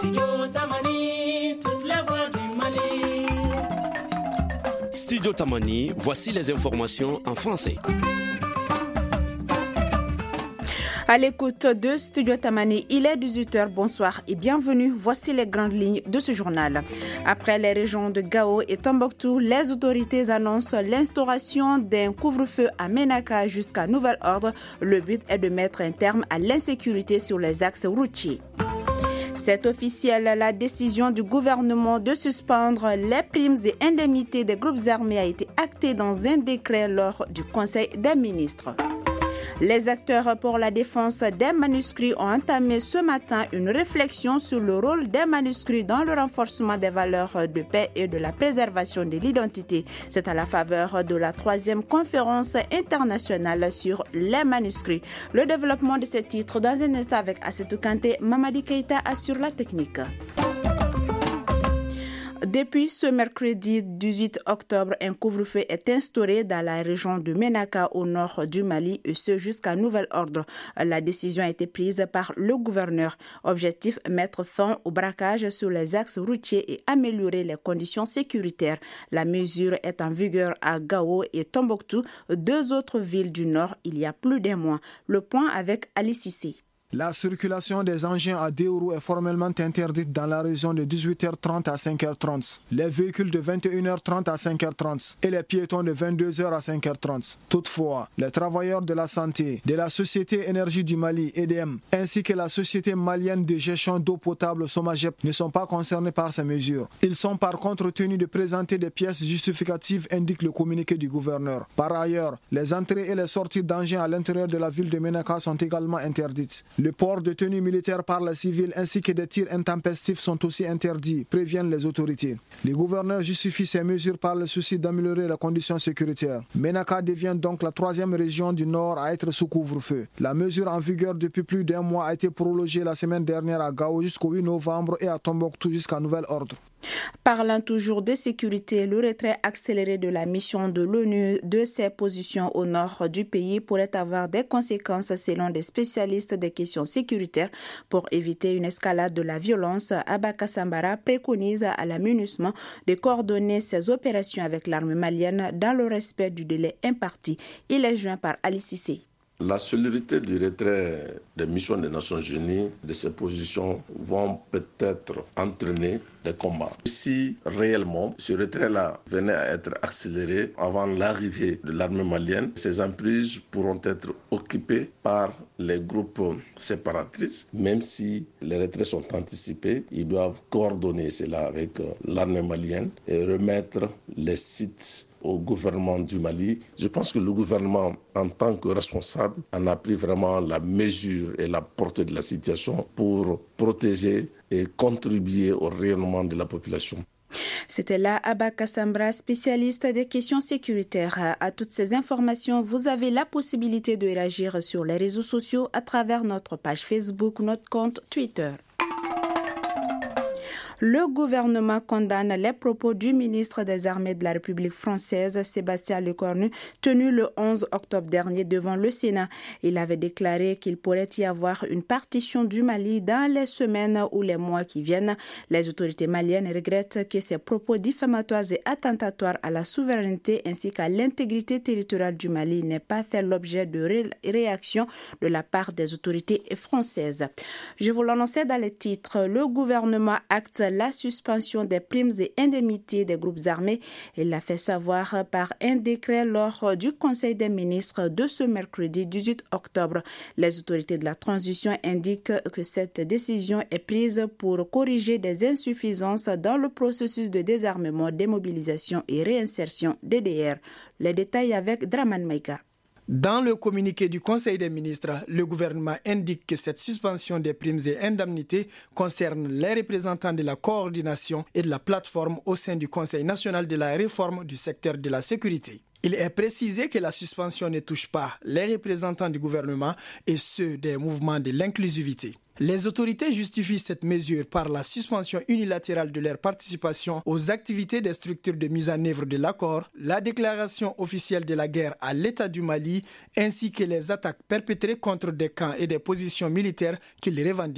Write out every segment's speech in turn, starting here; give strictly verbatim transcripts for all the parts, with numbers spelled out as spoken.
Studio Tamani, toutes les voix du Mali. Studio Tamani, voici les informations en français. À l'écoute de Studio Tamani, il est dix-huit heures. Bonsoir et bienvenue. Voici les grandes lignes de ce journal. Après les régions de Gao et Tombouctou, les autorités annoncent l'instauration d'un couvre-feu à Ménaka jusqu'à nouvel ordre. Le but est de mettre un terme à l'insécurité sur les axes routiers. C'est officiel, la décision du gouvernement de suspendre les primes et indemnités des groupes armés a été actée dans un décret lors du Conseil des ministres. Les acteurs pour la défense des manuscrits ont entamé ce matin une réflexion sur le rôle des manuscrits dans le renforcement des valeurs de paix et de la préservation de l'identité. C'est à la faveur de la troisième conférence internationale sur les manuscrits. Le développement de ce titre dans un instant avec Assetou Kanté, Mamadi Keïta assure la technique. Depuis ce mercredi dix-huit octobre, un couvre-feu est instauré dans la région de Ménaka au nord du Mali et ce jusqu'à nouvel ordre. La décision a été prise par le gouverneur. Objectif, mettre fin au braquage sur les axes routiers et améliorer les conditions sécuritaires. La mesure est en vigueur à Gao et Tombouctou, deux autres villes du nord, il y a plus d'un mois. Le point avec Ali Cissé. La circulation des engins à deux roues est formellement interdite dans la région de dix-huit heures trente à cinq heures trente, les véhicules de vingt et une heures trente à cinq heures trente et les piétons de vingt-deux heures à cinq heures trente. Toutefois, les travailleurs de la santé, de la Société Énergie du Mali, E D M, ainsi que la Société malienne de gestion d'eau potable, SOMAGEP, ne sont pas concernés par ces mesures. Ils sont par contre tenus de présenter des pièces justificatives, indique le communiqué du gouverneur. Par ailleurs, les entrées et les sorties d'engins à l'intérieur de la ville de Ménaka sont également interdites. Le port de tenue militaire par les civils ainsi que des tirs intempestifs sont aussi interdits, préviennent les autorités. Le gouverneur justifie ces mesures par le souci d'améliorer les conditions sécuritaires. Ménaka devient donc la troisième région du nord à être sous couvre-feu. La mesure en vigueur depuis plus d'un mois a été prolongée la semaine dernière à Gao jusqu'au huit novembre et à Tombouctou jusqu'à nouvel ordre. Parlant toujours de sécurité, le retrait accéléré de la mission de l'ONU de ses positions au nord du pays pourrait avoir des conséquences selon des spécialistes des questions sécuritaires. Pour éviter une escalade de la violence, Abaka Sambara préconise à la MINUSMA de coordonner ses opérations avec l'armée malienne dans le respect du délai imparti. Il est joint par Ali Cissé. La célérité du retrait des missions des Nations Unies de ces positions vont peut-être entraîner des combats. Si réellement ce retrait-là venait à être accéléré avant l'arrivée de l'armée malienne, ces emprises pourront être occupées par les groupes séparatistes. Même si les retraits sont anticipés, ils doivent coordonner cela avec l'armée malienne et remettre les sites au gouvernement du Mali. Je pense que le gouvernement, en tant que responsable, en a pris vraiment la mesure et la portée de la situation pour protéger et contribuer au rayonnement de la population. C'était là Abaka Sambra, spécialiste des questions sécuritaires. À toutes ces informations, vous avez la possibilité de réagir sur les réseaux sociaux à travers notre page Facebook, notre compte Twitter. Le gouvernement condamne les propos du ministre des Armées de la République française, Sébastien Lecornu, tenu le onze octobre dernier devant le Sénat. Il avait déclaré qu'il pourrait y avoir une partition du Mali dans les semaines ou les mois qui viennent. Les autorités maliennes regrettent que ces propos diffamatoires et attentatoires à la souveraineté ainsi qu'à l'intégrité territoriale du Mali n'aient pas fait l'objet de ré- réactions de la part des autorités françaises. Je vous l'annonçais dans les titres, le gouvernement acte la suspension des primes et indemnités des groupes armés. Il l'a fait savoir par un décret lors du Conseil des ministres de ce mercredi dix-huit octobre. Les autorités de la transition indiquent que cette décision est prise pour corriger des insuffisances dans le processus de désarmement, démobilisation et réinsertion D D R. Les détails avec Draman Maïga. Dans le communiqué du Conseil des ministres, le gouvernement indique que cette suspension des primes et indemnités concerne les représentants de la coordination et de la plateforme au sein du Conseil national de la réforme du secteur de la sécurité. Il est précisé que la suspension ne touche pas les représentants du gouvernement et ceux des mouvements de l'inclusivité. Les autorités justifient cette mesure par la suspension unilatérale de leur participation aux activités des structures de mise en œuvre de l'accord, la déclaration officielle de la guerre à l'État du Mali, ainsi que les attaques perpétrées contre des camps et des positions militaires qu'ils revendiquent.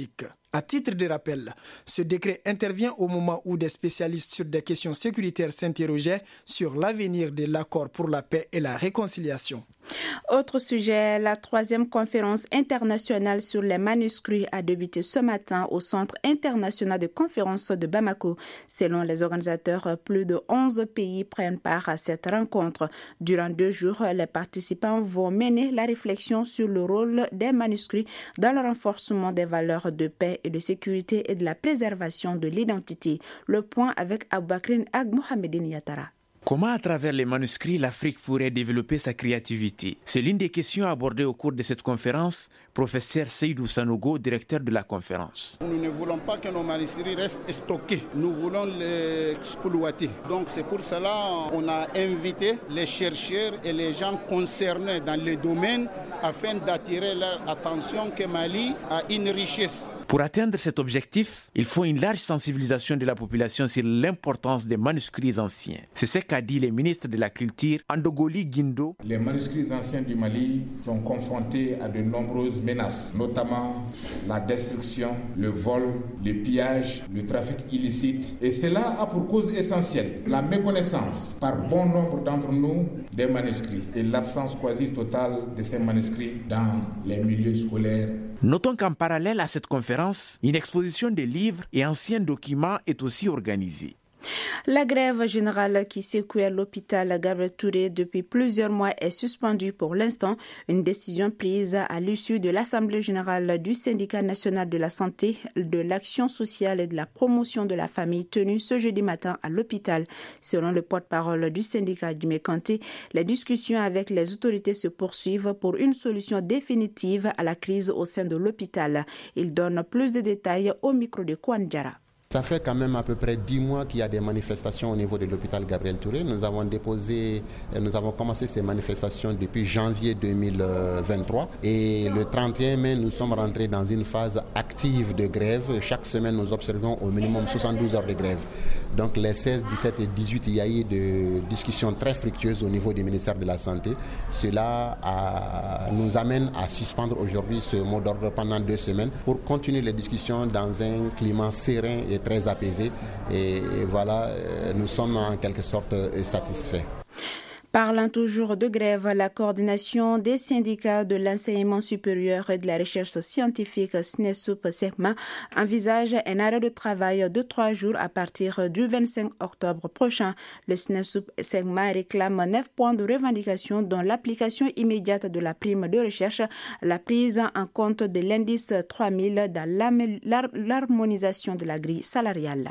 À titre de rappel, ce décret intervient au moment où des spécialistes sur des questions sécuritaires s'interrogeaient sur l'avenir de l'accord pour la paix et la réconciliation. Autre sujet, la troisième conférence internationale sur les manuscrits a débuté ce matin au Centre international de conférences de Bamako. Selon les organisateurs, plus de onze pays prennent part à cette rencontre. Durant deux jours, les participants vont mener la réflexion sur le rôle des manuscrits dans le renforcement des valeurs de paix et de sécurité et de la préservation de l'identité. Le point avec Aboubakrin Ag Mohamedine Yatara. Comment, à travers les manuscrits, l'Afrique pourrait développer sa créativité? C'est l'une des questions abordées au cours de cette conférence. Professeur Seydou Sanogo, directeur de la conférence. Nous ne voulons pas que nos manuscrits restent stockés. Nous voulons les exploiter. Donc c'est pour cela qu'on a invité les chercheurs et les gens concernés dans le domaine afin d'attirer leur attention que Mali a une richesse. Pour atteindre cet objectif, il faut une large sensibilisation de la population sur l'importance des manuscrits anciens. C'est ce qu'a dit le ministre de la Culture, Andogoli Guindo. Les manuscrits anciens du Mali sont confrontés à de nombreuses menaces, notamment la destruction, le vol, le pillage, le trafic illicite. Et cela a pour cause essentielle la méconnaissance par bon nombre d'entre nous des manuscrits et l'absence quasi totale de ces manuscrits dans les milieux scolaires. Notons qu'en parallèle à cette conférence, une exposition de livres et anciens documents est aussi organisée. La grève générale qui secouait l'hôpital Gabriel Touré depuis plusieurs mois est suspendue pour l'instant. Une décision prise à l'issue de l'Assemblée générale du Syndicat national de la santé, de l'action sociale et de la promotion de la famille tenue ce jeudi matin à l'hôpital. Selon le porte-parole du syndicat du Mékanté, les discussions avec les autorités se poursuivent pour une solution définitive à la crise au sein de l'hôpital. Il donne plus de détails au micro de Kouane Diarra. Ça fait quand même à peu près dix mois qu'il y a des manifestations au niveau de l'hôpital Gabriel Touré. Nous avons déposé, nous avons commencé ces manifestations depuis janvier deux mille vingt-trois et le trente et un mai, nous sommes rentrés dans une phase active de grève. Chaque semaine, nous observons au minimum soixante-douze heures de grève. Donc les seize, dix-sept et dix-huit, il y a eu des discussions très fructueuses au niveau du ministère de la Santé. Cela a, nous amène à suspendre aujourd'hui ce mot d'ordre pendant deux semaines pour continuer les discussions dans un climat serein et très apaisé. Et voilà, nous sommes en quelque sorte satisfaits. Parlant toujours de grève, la coordination des syndicats de l'enseignement supérieur et de la recherche scientifique SNESUP-SECMA envisage un arrêt de travail de trois jours à partir du vingt-cinq octobre prochain. Le SNESUP-SECMA réclame neuf points de revendication dont l'application immédiate de la prime de recherche, la prise en compte de l'indice trois mille dans l'harmonisation de la grille salariale.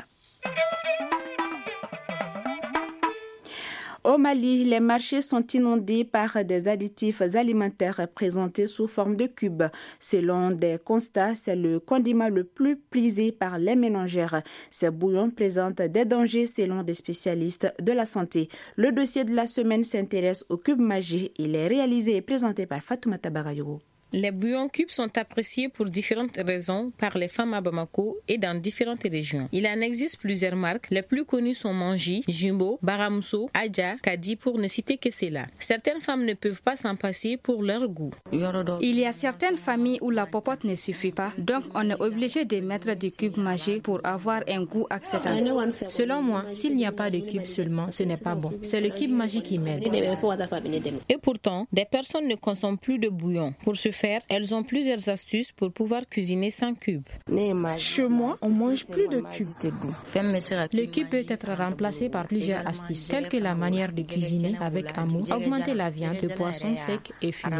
Au Mali, les marchés sont inondés par des additifs alimentaires présentés sous forme de cubes. Selon des constats, c'est le condiment le plus prisé par les ménagères. Ces bouillons présentent des dangers selon des spécialistes de la santé. Le dossier de la semaine s'intéresse au cube magique. Il est réalisé et présenté par Fatoumata Bagayogo. Les bouillons cubes sont appréciés pour différentes raisons par les femmes à Bamako et dans différentes régions. Il en existe plusieurs marques. Les plus connues sont Mangi, Jimbo, Baramso, Adja, Kadi pour ne citer que cela. Certaines femmes ne peuvent pas s'en passer pour leur goût. Il y a certaines familles où la popote ne suffit pas, donc on est obligé de mettre du cube magique pour avoir un goût acceptable. Selon moi, s'il n'y a pas de cube seulement, ce n'est pas bon. C'est le cube magique qui m'aide. Et pourtant, des personnes ne consomment plus de bouillon. Pour ce faire, elles ont plusieurs astuces pour pouvoir cuisiner sans cube. Chez moi, on mange plus de cubes. Le cube peut être remplacé par plusieurs astuces, telles que la manière de cuisiner avec amour, augmenter la viande de poisson sec et fumé.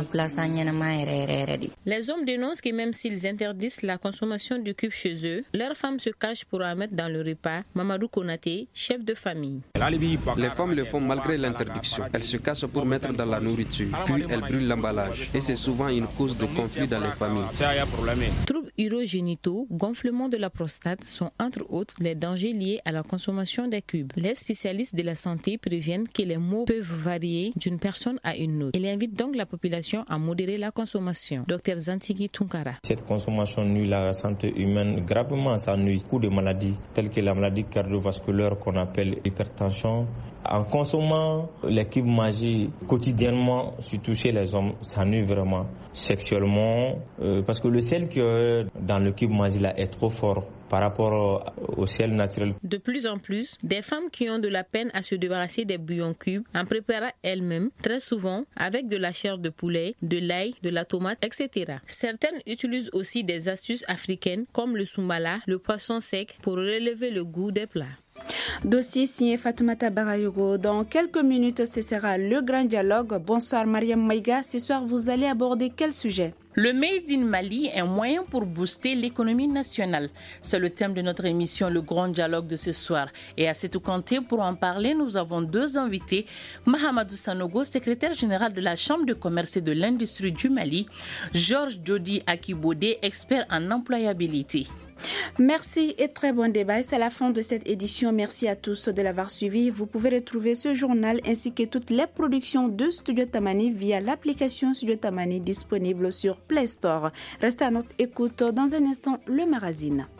Les hommes dénoncent que même s'ils interdisent la consommation du cube chez eux, leurs femmes se cachent pour en mettre dans le repas. Mamadou Konaté, chef de famille. Les femmes le font malgré l'interdiction. Elles se cachent pour mettre dans la nourriture, puis elles brûlent l'emballage. Et c'est souvent une cause de conflits dans les familles. Troubles urogénitaux, gonflement de la prostate sont entre autres les dangers liés à la consommation des cubes. Les spécialistes de la santé préviennent que les maux peuvent varier d'une personne à une autre. Ils invitent donc la population à modérer la consommation. Docteur Zantigi Tunkara. Cette consommation nuit la santé humaine gravement. Ça nuit beaucoup de maladies telles que la maladie cardiovasculaire qu'on appelle hypertension, En consommant les cubes magiques quotidiennement, surtout chez les hommes, ça nuit vraiment sexuellement euh, parce que le sel qui est dans le cube magique là est trop fort par rapport au ciel naturel. De plus en plus, des femmes qui ont de la peine à se débarrasser des bouillons cubes en préparent elles-mêmes, très souvent avec de la chair de poulet, de l'ail, de la tomate, et cetera. Certaines utilisent aussi des astuces africaines comme le soumbala, le poisson sec, pour relever le goût des plats. Dossier signé Fatoumata Barayogo. Dans quelques minutes, ce sera le grand dialogue. Bonsoir Mariam Maïga. Ce soir, vous allez aborder quel sujet? Le Made in Mali est un moyen pour booster l'économie nationale. C'est le thème de notre émission Le Grand Dialogue de ce soir. Et à Setou Kanté, pour en parler, nous avons deux invités. Mahamadou Sanogo, secrétaire général de la Chambre de commerce et de l'industrie du Mali. Georges Djodi Akibodé, expert en employabilité. Merci et très bon débat. C'est la fin de cette édition. Merci à tous de l'avoir suivi. Vous pouvez retrouver ce journal ainsi que toutes les productions de Studio Tamani via l'application Studio Tamani disponible sur Play Store. Restez à notre écoute. Dans un instant, le magazine.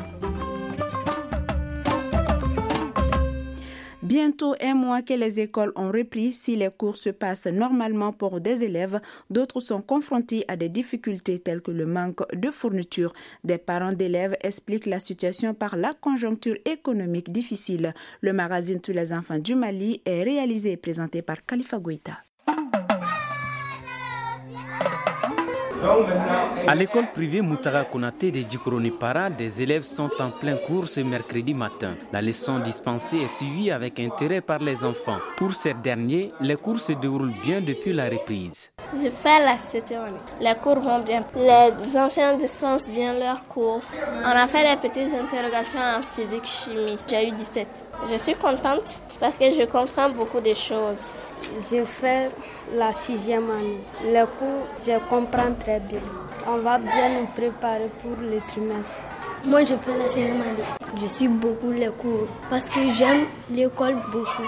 Bientôt un mois que les écoles ont repris. Si les cours se passent normalement pour des élèves, d'autres sont confrontés à des difficultés telles que le manque de fournitures. Des parents d'élèves expliquent la situation par la conjoncture économique difficile. Le magazine Tous les enfants du Mali est réalisé et présenté par Khalifa Goïta. À l'école privée Moutara Konaté de Djikronipara, des élèves sont en plein cours ce mercredi matin. La leçon dispensée est suivie avec intérêt par les enfants. Pour ces derniers, les cours se déroulent bien depuis la reprise. Je fais la septième année. Les cours vont bien. Les enseignants dispensent bien leurs cours. On a fait des petites interrogations en physique, chimie. J'ai eu dix-sept. Je suis contente parce que je comprends beaucoup de choses. Je fais la sixième année. Les cours, je comprends très bien. On va bien nous préparer pour le trimestre. Moi, je fais la sixième année. Je suis beaucoup les cours parce que j'aime l'école beaucoup.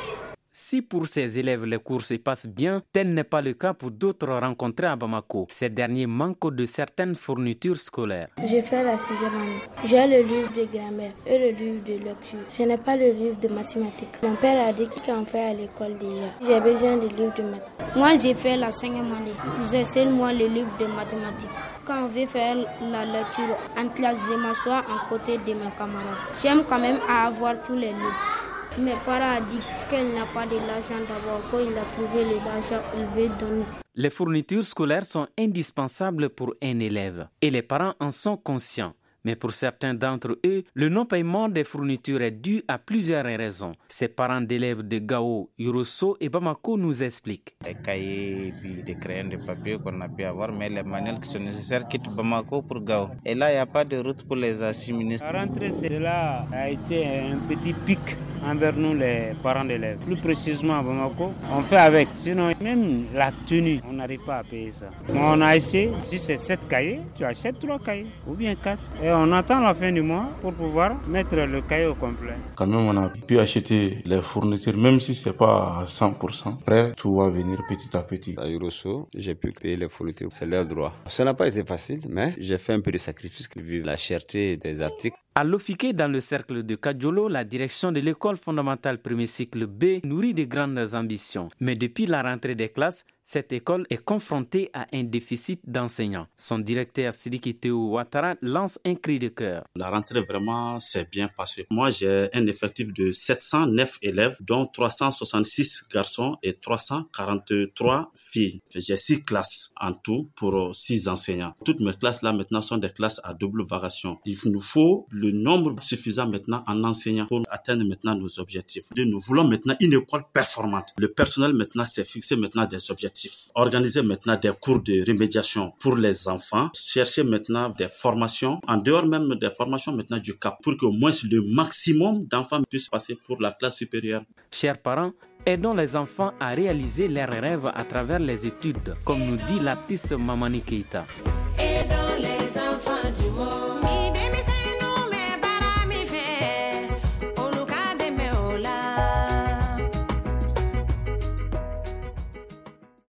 Si pour ces élèves les cours se passent bien, tel n'est pas le cas pour d'autres rencontrés à Bamako. Ces derniers manquent de certaines fournitures scolaires. J'ai fait la sixième année. J'ai le livre de grammaire et le livre de lecture. Je n'ai pas le livre de mathématiques. Mon père a dit qu'on fait à l'école déjà. J'ai besoin de livres de maths. Moi, j'ai fait la cinquième année. J'ai seulement le livre de mathématiques. Quand on veut faire la lecture en classe, je m'assois à côté de mes camarades. J'aime quand même avoir tous les livres. Mes parents ont dit qu'elle n'a pas de l'argent d'abord. Quand il a trouvé l'argent, il veut donner. Les fournitures scolaires sont indispensables pour un élève et les parents en sont conscients. Mais pour certains d'entre eux, le non-paiement des fournitures est dû à plusieurs raisons. Ces parents d'élèves de Gao, Yurosso et Bamako nous expliquent. Les cahiers, puis des crayons de papier qu'on a pu avoir, mais les manuels qui sont nécessaires quittent Bamako pour Gao. Et là, il n'y a pas de route pour les assimiler. La rentrée, cela a été un petit pic envers nous, les parents d'élèves. Plus précisément à Bamako, on fait avec. Sinon, même la tenue, on n'arrive pas à payer ça. Mais on a essayé, si c'est sept cahiers, tu achètes trois cahiers, ou bien quatre. Et on attend la fin du mois pour pouvoir mettre le cahier au complet. Quand même, on a pu acheter les fournitures, même si ce n'est pas à cent pour cent. Après, tout va venir petit à petit. À Yurosso, j'ai pu payer les fournitures. C'est leur droit. Ça n'a pas été facile, mais j'ai fait un peu de sacrifice vu la cherté des articles. À Lofike, dans le cercle de Kadjolo, la direction de l'école fondamentale premier cycle B nourrit de grandes ambitions. Mais depuis la rentrée des classes, cette école est confrontée à un déficit d'enseignants. Son directeur Sidiki Théo Ouattara lance un cri de cœur. La rentrée vraiment s'est bien passée. Moi, j'ai un effectif de sept cent neuf élèves, dont trois cent soixante-six garçons et trois cent quarante-trois filles. J'ai six classes en tout pour six enseignants. Toutes mes classes là maintenant sont des classes à double variation. Il nous faut le nombre suffisant maintenant en enseignants pour atteindre maintenant nos objectifs. Nous voulons maintenant une école performante. Le personnel maintenant s'est fixé maintenant des objectifs. Organiser maintenant des cours de remédiation pour les enfants. Chercher maintenant des formations, en dehors même des formations maintenant du C A P, pour qu'au moins le maximum d'enfants puissent passer pour la classe supérieure. Chers parents, aidons les enfants à réaliser leurs rêves à travers les études, comme nous dit l'artiste Mamani Keita.